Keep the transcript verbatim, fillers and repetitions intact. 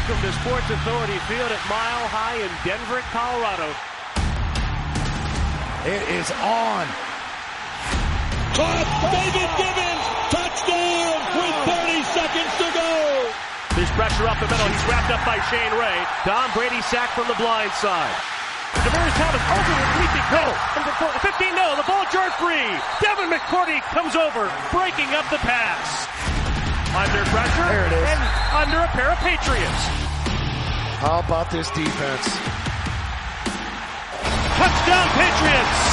Welcome to Sports Authority Field at Mile High in Denver, Colorado. It is on. Caught David Gibbons, touchdown with thirty seconds to go. There's pressure up the middle. He's wrapped up by Shane Ray. Don Brady sacked from the blind side. Demaryius Thomas open with leaping goal. fifteen no, the ball jarred free. Devin McCourty comes over, breaking up the pass. Under pressure, there it is. And under a pair of Patriots. How about this defense? Touchdown Patriots!